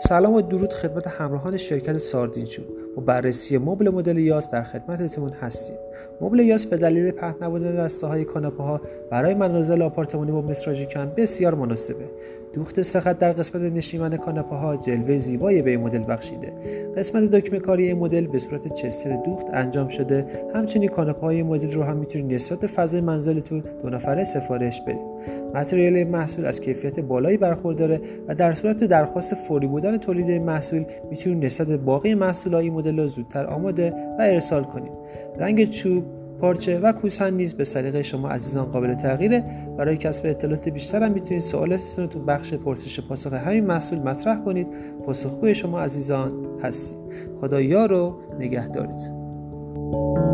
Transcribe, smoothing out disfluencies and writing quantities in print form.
سلام و درود خدمت همراهان شرکت ساردینچو. با بررسی مبل مدل یاس در خدمتتون هستیم. مبل یاس به دلیل پهن نبودن دسته‌های کاناپه‌ها برای منازل آپارتمانی با متراژیکن بسیار مناسبه. دوخت سخت در قسمت نشیمن کاناپه‌ها جلوه زیبایی به این مدل بخشیده. قسمت دکمه کاری این مدل به صورت چستر دوخت انجام شده. همچنین کاناپه‌های این مدل رو هم میتونید نسبت فضای منزلتون 2 نفره سفارش بدید. متریال این محصول از کیفیت بالایی برخورداره و در صورت درخواست فوری بودن تولید این محصول میتونید نسبت باقی محصولات این مدل رو زودتر آماده و ارسال کنید. رنگ چوب، پارچه و کوسن نیز به سلیقه شما عزیزان قابل تغییره. برای کسب اطلاعات بیشتر هم میتونید سوالاتتون رو تو بخش پرسش پاسخ همین محصول مطرح کنید. پاسخگوی شما عزیزان هستیم. خدا یار و نگهدارتون.